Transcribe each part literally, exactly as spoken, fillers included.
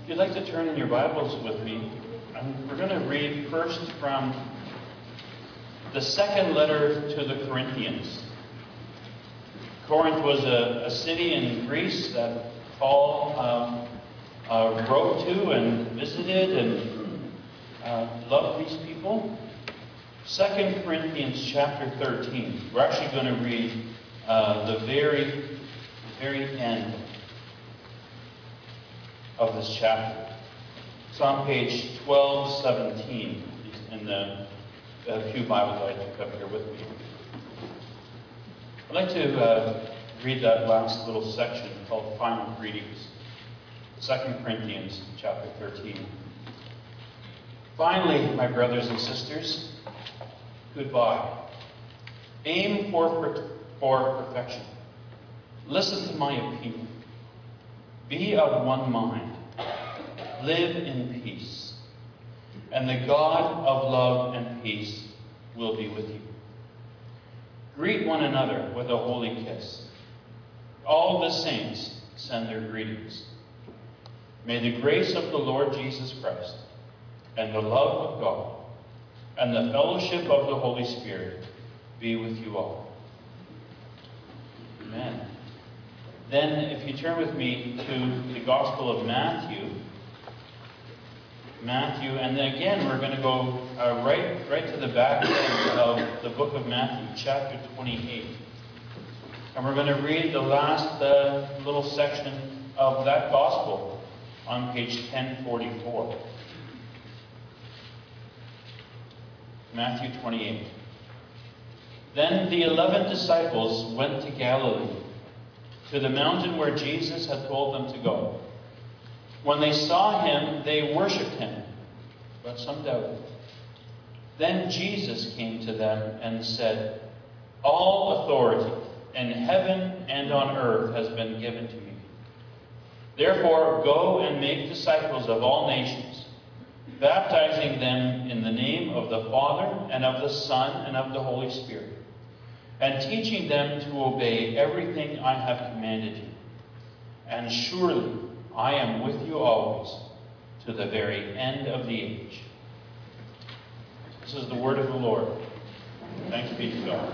you'd like to turn in your Bibles with me, um, we're going to read first from the second letter to the Corinthians. Corinth was a, a city in Greece that Paul um, uh, wrote to and visited and uh, loved these people. Second Corinthians chapter thirteen. We're actually going to read uh, the very, very end of this chapter. It's on page twelve seventeen in the uh, Pew Bible that I took up here with me. I'd like to uh, read that last little section called Final Greetings. Second Corinthians chapter thirteen. Finally, my brothers and sisters, goodbye. Aim for, for perfection. Listen to my appeal. Be of one mind. Live in peace. And the God of love and peace will be with you. Greet one another with a holy kiss. All the saints send their greetings. May the grace of the Lord Jesus Christ and the love of God and the fellowship of the Holy Spirit be with you all. Amen. Then, if you turn with me to the Gospel of Matthew, Matthew, and then again we're going to go uh, right, right to the back end of the book of Matthew, chapter twenty-eight, and we're going to read the last uh, little section of that Gospel on page ten forty-four. Matthew twenty-eight. Then the eleven disciples went to Galilee, to the mountain where Jesus had told them to go. When they saw him, they worshipped him, but some doubted. Then Jesus came to them and said, "All authority in heaven and on earth has been given to me. Therefore, go and make disciples of all nations, baptizing them in the name of the Father and of the Son and of the Holy Spirit, and teaching them to obey everything I have commanded you. And surely I am with you always, to the very end of the age." This is the word of the Lord. Thanks be to God.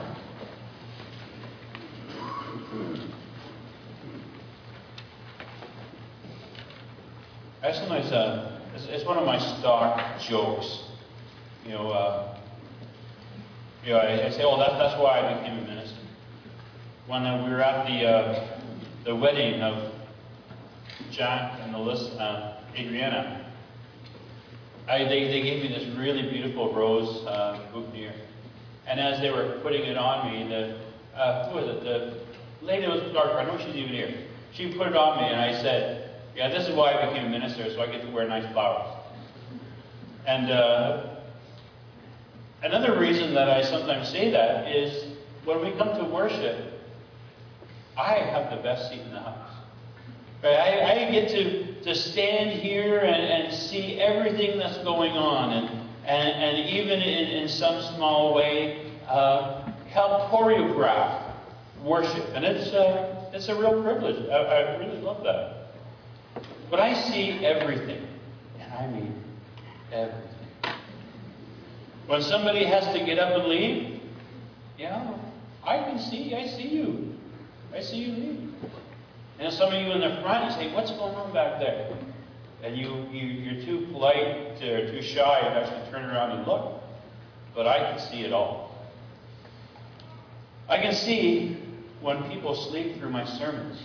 I sometimes, uh, it's, it's one of my stock jokes. You know, uh, you know, I, I say, "Oh, that, that's why I became a minister." When uh, we were at the uh, the wedding of Jack and Alyssa, uh, Adriana, I, they, they gave me this really beautiful rose uh, boutonniere. And as they were putting it on me, the, uh, who was it? The lady was dark, I know she's even here. She put it on me and I said, "Yeah, this is why I became a minister, so I get to wear nice flowers." And uh, another reason that I sometimes say that is when we come to worship, I have the best seat in the house. I, I get to, to stand here and, and see everything that's going on, and, and, and even in, in some small way, uh, help choreograph worship. And it's, uh, it's a real privilege. I, I really love that. But I see everything, and I mean everything. When somebody has to get up and leave, yeah, I can see, I see you. I see you leave. And some of you in the front, you say, "What's going on back there?" And you, you, you're too polite to, or too shy to actually turn around and look. But I can see it all. I can see when people sleep through my sermons.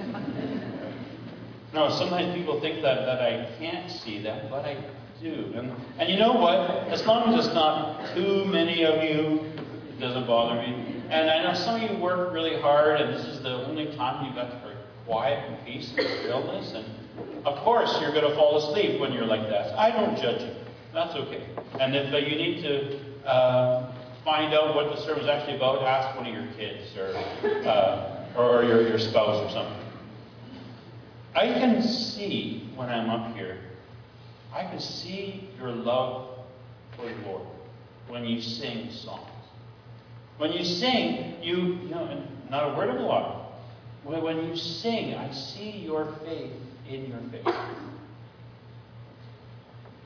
No, sometimes people think that, that I can't see them, but I do. And, and you know what? As long as it's not too many of you, it doesn't bother me. And I know some of you work really hard, and this is the only time you've got for quiet and peace and stillness. And of course, you're going to fall asleep when you're like that. I don't judge you. That's okay. And if uh, you need to uh, find out what the sermon is actually about, ask one of your kids or uh, or your, your spouse or something. I can see when I'm up here, I can see your love for the Lord when you sing songs. When you sing, you, you know, not a word of a lie. When you sing, I see your faith in your face.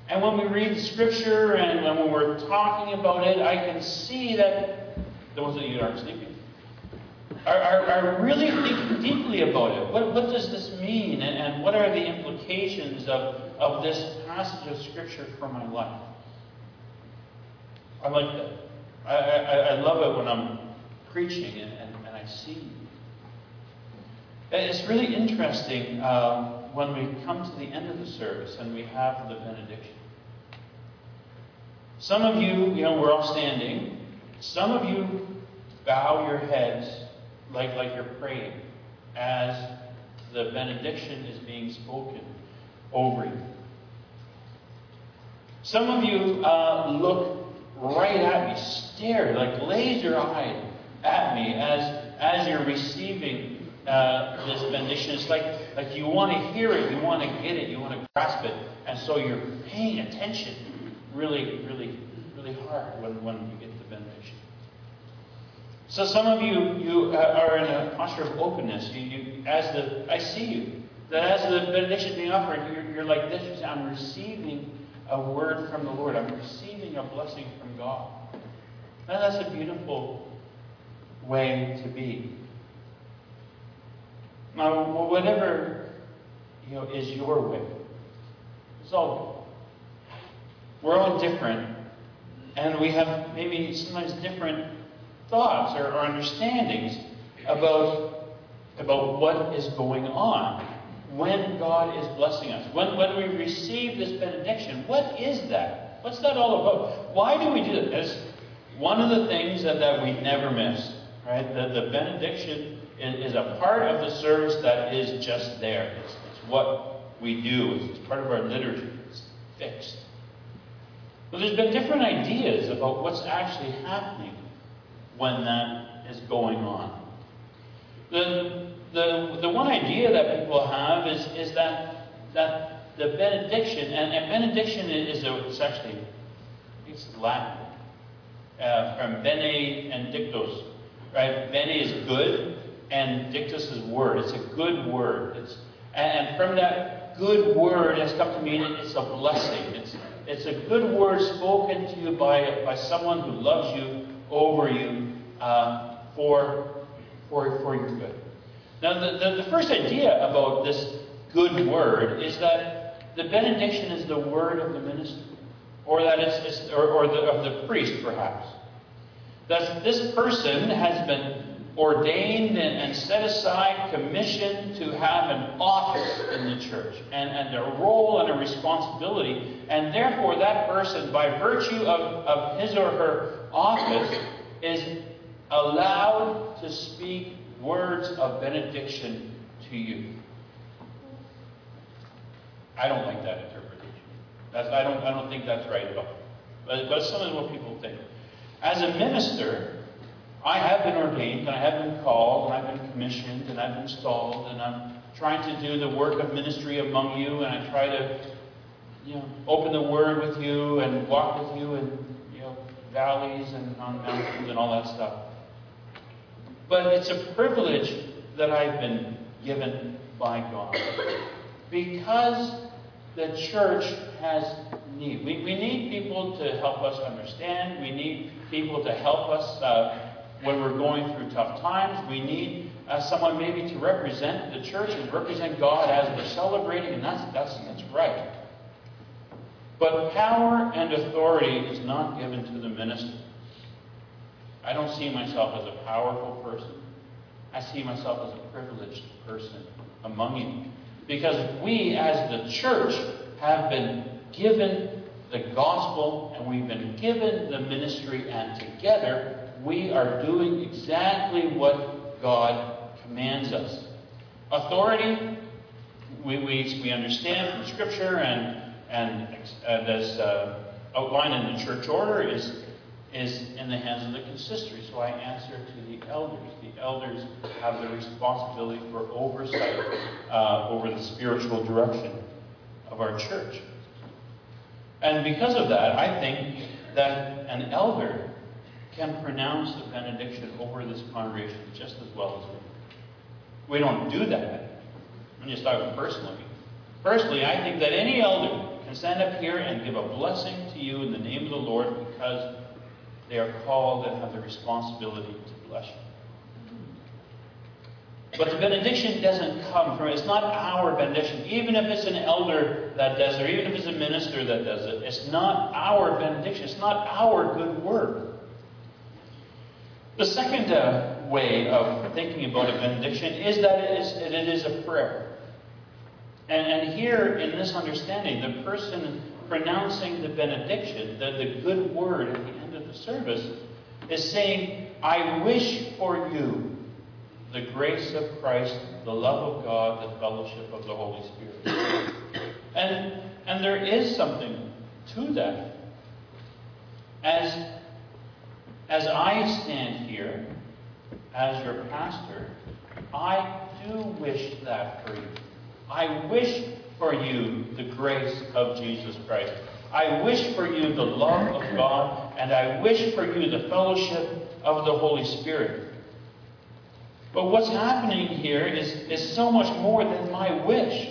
And when we read the Scripture and when we're talking about it, I can see that those of you that aren't sleeping are, are, are really thinking deeply about it. What, what does this mean? And, and what are the implications of, of this passage of Scripture for my life? I like that. I, I, I love it when I'm preaching and, and, and I see. It's really interesting uh, when we come to the end of the service and we have the benediction. Some of you, you know, we're all standing. Some of you bow your heads like, like you're praying as the benediction is being spoken over you. Some of you uh, look right at me, stare like laser-eyed at me as, as you're receiving Uh, this benediction. It's like, like you want to hear it, you want to get it, you want to grasp it, and so you're paying attention really, really, really hard when, when you get the benediction. So some of you you uh, are in a posture of openness. You, you, as the I see you, that as the benediction is being offered, you're, you're like this. You say, I'm receiving a word from the Lord. I'm receiving a blessing from God. Now that's a beautiful way to be. Now, whatever, you know, is your way, it's all good. We're all different, and we have maybe sometimes different thoughts or, or understandings about, about what is going on when God is blessing us. When, when we receive this benediction, what is that? What's that all about? Why do we do it? It's one of the things that, that we never miss, right? The, the benediction is a part of the service that is just there. It's, it's what we do. It's part of our liturgy. It's fixed. But there's been different ideas about what's actually happening when that is going on. The, the, the one idea that people have is, is that, that the benediction, and, and benediction is a, it's actually, it's Latin, uh, from bene and dictos. Right? Bene is good, and dictus is word. It's a good word. It's, and from that good word has come to mean it's a blessing. It's, it's a good word spoken to you by, by someone who loves you, over you, uh, for, for, for your good. Now, the, the, the first idea about this good word is that the benediction is the word of the minister, or that it's, it's or, or the, of the priest, perhaps. That this person has been ordained and, and set aside, commissioned to have an office in the church, and, and a role and a responsibility, and therefore that person, by virtue of, of his or her office, is allowed to speak words of benediction to you. I don't like that interpretation. That's, I don't I don't think that's right at all. But, but some of what people think. As a minister, I have been ordained, and I have been called, and I've been commissioned, and I've been installed, and I'm trying to do the work of ministry among you, and I try to, you know, open the Word with you and walk with you in, you know, valleys and on mountains and all that stuff. But it's a privilege that I've been given by God, because the church has need. We, we need people to help us understand. We need people to help us uh, when we're going through tough times. We need uh, someone maybe to represent the church and represent God as we're celebrating, and that's, that's, that's right. But power and authority is not given to the minister. I don't see myself as a powerful person. I see myself as a privileged person among you. Because we, as the church, have been given the gospel, and we've been given the ministry, and together we are doing exactly what God commands us. Authority, we, we, we understand from Scripture, and, and, and as uh, outlined in the church order, is, is in the hands of the consistory. So I answer to the elders. The elders have the responsibility for oversight uh, over the spiritual direction of our church. And because of that, I think that an elder can pronounce the benediction over this congregation just as well as we. We don't do that. I'm just talking personally. Personally, I think that any elder can stand up here and give a blessing to you in the name of the Lord because they are called and have the responsibility to bless you. But the benediction doesn't come from, it's not our benediction. Even if it's an elder that does it, or even if it's a minister that does it, it's not our benediction. It's not our good word. The second uh, way of thinking about a benediction is that it is, it is a prayer. And, and here, in this understanding, the person pronouncing the benediction, the, the good word at the end of the service, is saying, I wish for you the grace of Christ, the love of God, the fellowship of the Holy Spirit. And, and there is something to that. As, as I stand here, as your pastor, I do wish that for you. I wish for you the grace of Jesus Christ. I wish for you the love of God, and I wish for you the fellowship of the Holy Spirit. But what's happening here is, is so much more than my wish.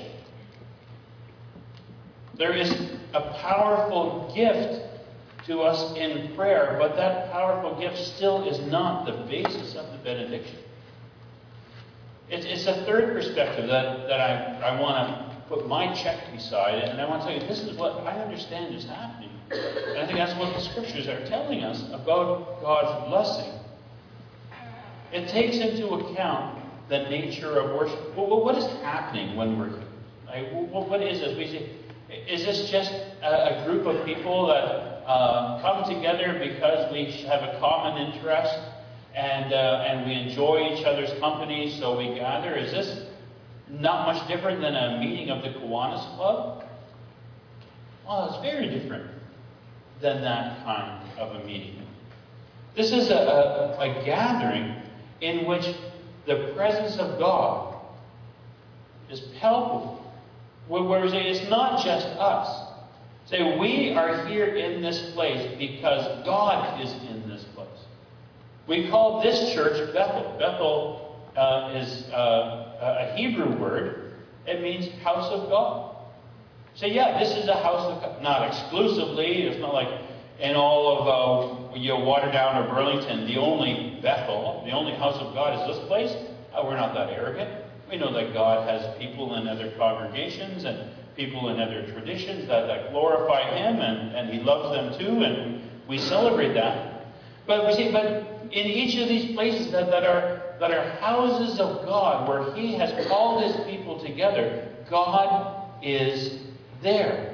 There is a powerful gift to us in prayer, but that powerful gift still is not the basis of the benediction. It's, it's a third perspective that, that I, I want to put my check beside it, and I want to tell you, this is what I understand is happening. And I think that's what the Scriptures are telling us about God's blessing. It takes into account the nature of worship. Well, what is happening when we're here? Like, what is this? We say, is this just a, a group of people that uh, come together because we have a common interest and uh, and we enjoy each other's company, so we gather? Is this not much different than a meeting of the Kiwanis Club? Well, it's very different than that kind of a meeting. This is a, a, a gathering in which the presence of God is palpable. Where it's not just us. Say, we are here in this place because God is in this place. We call this church Bethel. Bethel uh, is uh, a Hebrew word. It means house of God. So yeah, this is a house of God. Not exclusively. It's not like in all of uh, you know, Waterdown or Burlington, the only Bethel, the only house of God is this place. Oh, we're not that arrogant. We know that God has people in other congregations and people in other traditions that, that glorify Him, and, and He loves them too, and we celebrate that. But we see, but in each of these places that, that are that are houses of God, where He has called His people together, God is there.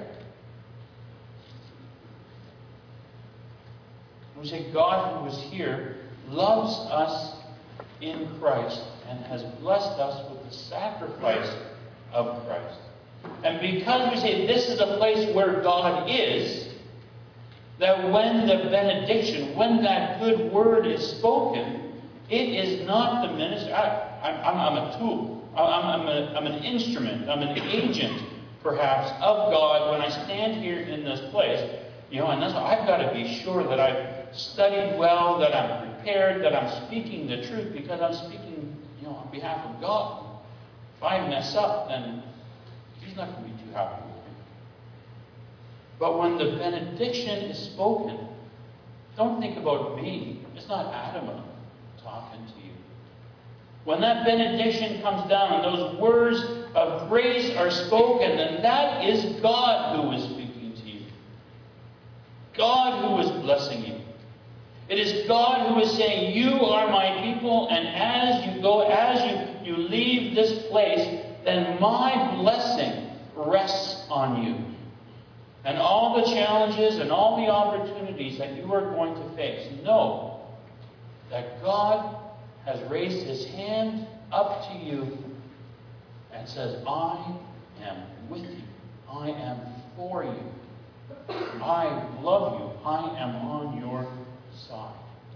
We say God who is here loves us in Christ and has blessed us with the sacrifice of Christ. And because we say this is a place where God is, that when the benediction, when that good word is spoken, it is not the minister. I, I'm, I'm, I'm a tool. I'm, I'm, a, I'm an instrument. I'm an agent, perhaps, of God when I stand here in this place. You know, and that's why I've got to be sure that I've studied well, that I'm prepared, that I'm speaking the truth, because I'm speaking, you know, on behalf of God. If I mess up, then He's not going to be too happy with me. But when the benediction is spoken, don't think about me. It's not Adam talking to you. When that benediction comes down and those words of grace are spoken, then that is God who is speaking to you. God who is blessing you. It is God who is saying, you are my people, and as you go, as you, you leave this place, then my blessing rests on you. And all the challenges and all the opportunities that you are going to face, know that God has raised His hand up to you and says, I am with you. I am for you. I love you. I am on your side.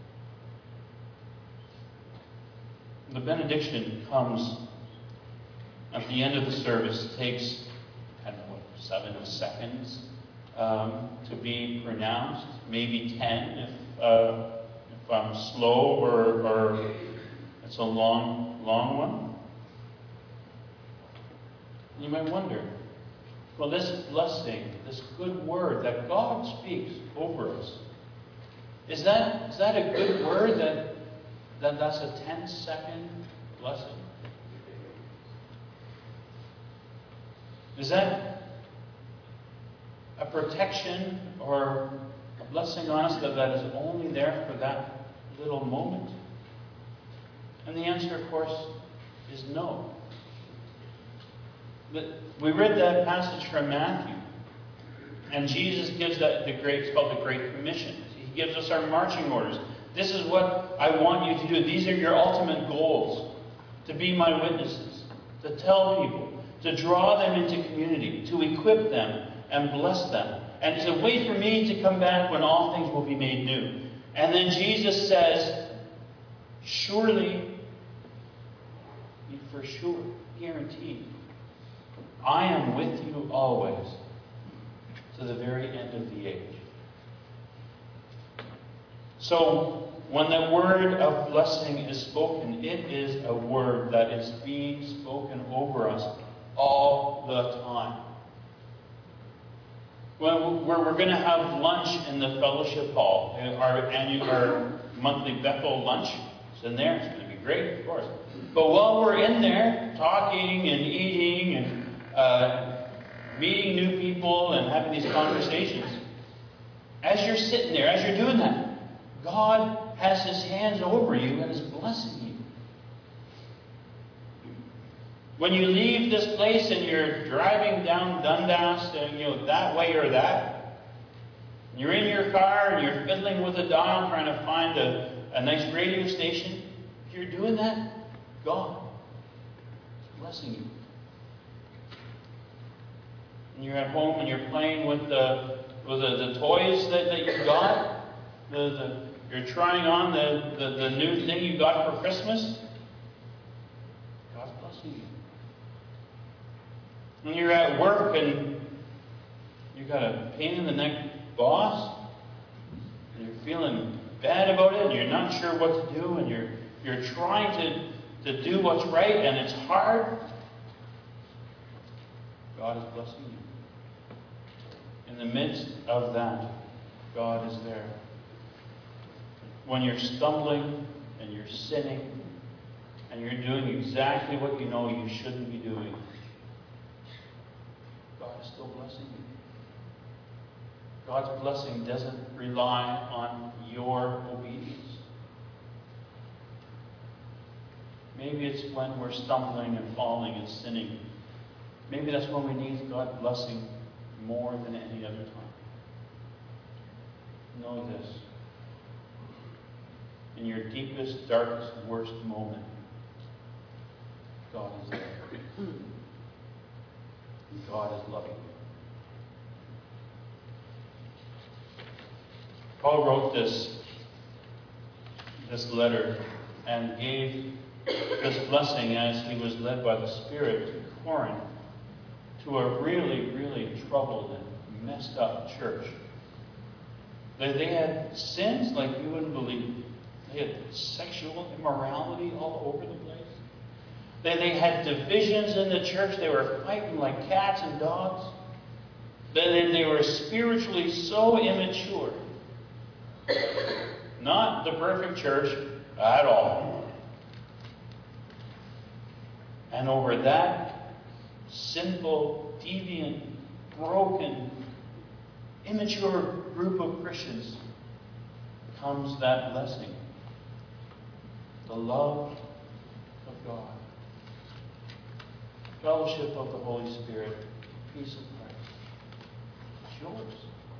The benediction comes at the end of the service. It takes, I don't know, what, seven seconds um, to be pronounced, maybe ten if, uh, if I'm slow or, or it's a long, long one. You might wonder, Well, this blessing, this good word that God speaks over us, is that is that a good word that, that that's a ten-second blessing? Is that a protection or a blessing on us that, that is only there for that little moment? And the answer, of course, is no. But we read that passage from Matthew, and Jesus gives that the great, it's called the Great Commission. He gives us our marching orders. This is what I want you to do. These are your ultimate goals. To be my witnesses, to tell people, to draw them into community, to equip them and bless them, and to wait for me to come back when all things will be made new. And then Jesus says, surely, for sure, guaranteed, I am with you always to the very end of the age. So, when the word of blessing is spoken, it is a word that is being spoken over us all the time. When we're, we're going to have lunch in the fellowship hall, our annual, our monthly Bethel lunch is in there. It's going to be great, of course. But while we're in there talking and eating and uh, meeting new people and having these conversations, as you're sitting there, as you're doing that, God has His hands over you and is blessing you. When you leave this place and you're driving down Dundas, and, you know, that way or that, you're in your car and you're fiddling with a dial trying to find a, a nice radio station, if you're doing that, God is blessing you. And you're at home and you're playing with the with the, the toys that, that you got, the, the You're trying on the, the, the new thing you got for Christmas. God's blessing you. When you're at work and you've got a pain in the neck boss, and you're feeling bad about it, and you're not sure what to do, and you're you're trying to, to do what's right, and it's hard, God is blessing you. In the midst of that, God is there. When you're stumbling and you're sinning and you're doing exactly what you know you shouldn't be doing, God is still blessing you. God's blessing doesn't rely on your obedience. Maybe it's when we're stumbling and falling and sinning. Maybe that's when we need God's blessing more than any other time. Know this. In your deepest, darkest, worst moment, God is there. And God is loving you. Paul wrote this, this letter and gave this blessing as he was led by the Spirit to Corinth, to a really, really troubled and messed up church. They, they had sins like you wouldn't believe. They had sexual immorality all over the place. They, they had divisions in the church. They were fighting like cats and dogs. They, they were spiritually so immature. Not the perfect church at all. And over that sinful, deviant, broken, immature group of Christians comes that blessing. The love of God, fellowship of the Holy Spirit, peace of Christ. It's yours.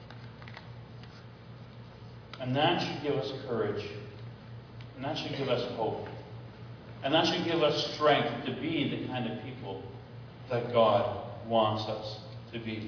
And that should give us courage. And that should give us hope. And that should give us strength to be the kind of people that God wants us to be.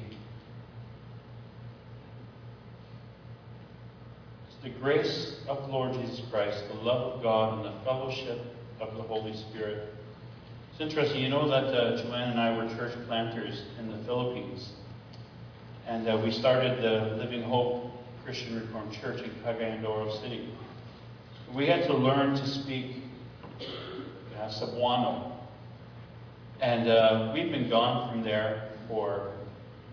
The grace of the Lord Jesus Christ, the love of God, and the fellowship of the Holy Spirit. It's interesting, you know that uh, Joanne and I were church planters in the Philippines. And uh, we started the Living Hope Christian Reformed Church in Cagayan de Oro City. We had to learn to speak uh, Cebuano. And uh, we've been gone from there for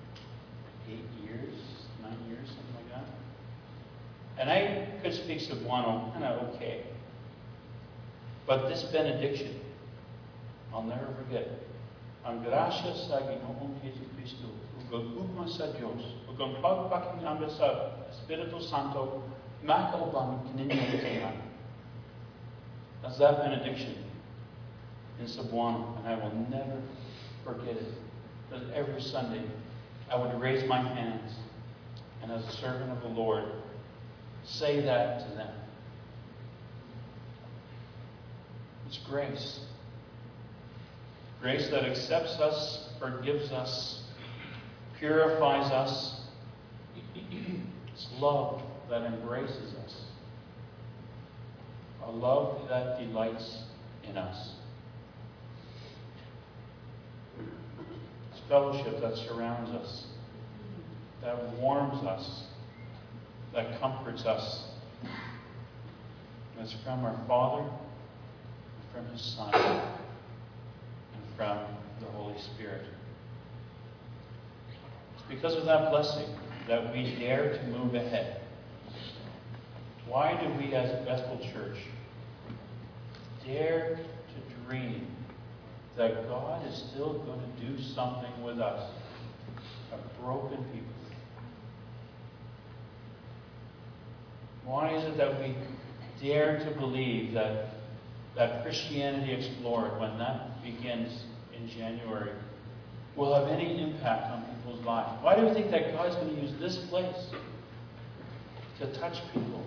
And I could speak Cebuano kind of okay. But this benediction, I'll never forget. Ang grasya sa Ginoong Jesucristo, ug ugma sa Diyos, ug ang pagpakinggan sa Espiritu Santo, makaubang kaninyong tanan. That's that benediction in Cebuano, and I will never forget it. Because every Sunday, I would raise my hands, and as a servant of the Lord, say that to them. It's grace. Grace that accepts us, forgives us, purifies us. It's love that embraces us. A love that delights in us. It's fellowship that surrounds us, that warms us, that comforts us. And it's from our Father, from His Son, and from the Holy Spirit. It's because of that blessing that we dare to move ahead. Why do we as a Bethel Church dare to dream that God is still going to do something with us, a broken people? Why is it that we dare to believe that that Christianity Explored, when that begins in January, will have any impact on people's lives? Why do we think that God's going to use this place to touch people?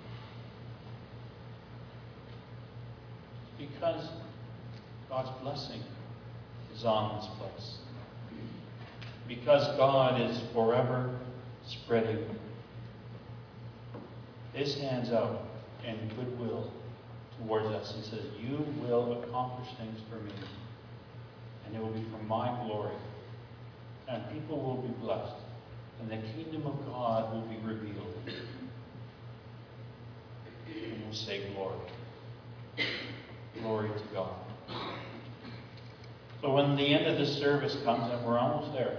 Because God's blessing is on this place. Because God is forever spreading His hands out in goodwill towards us. He says, you will accomplish things for me, and it will be for my glory. And people will be blessed, and the kingdom of God will be revealed. And we'll say glory. Glory to God. So when the end of this service comes, and we're almost there,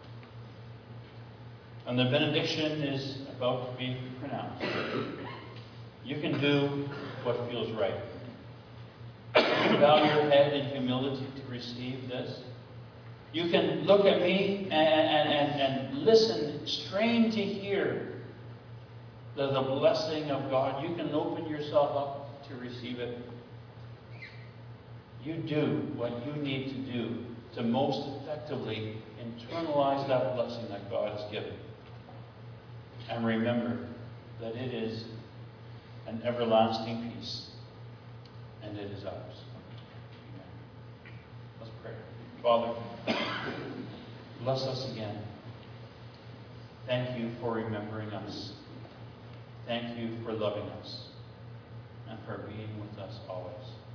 and the benediction is about to be pronounced, you can do what feels right. You can bow your head in humility to receive this. You can look at me and, and, and, and listen, strain to hear the, the blessing of God. You can open yourself up to receive it. You do what you need to do to most effectively internalize that blessing that God has given. And remember that it is an everlasting peace, and it is ours. Amen. Let's pray. Father, bless us again. Thank you for remembering us. Thank you for loving us and for being with us always.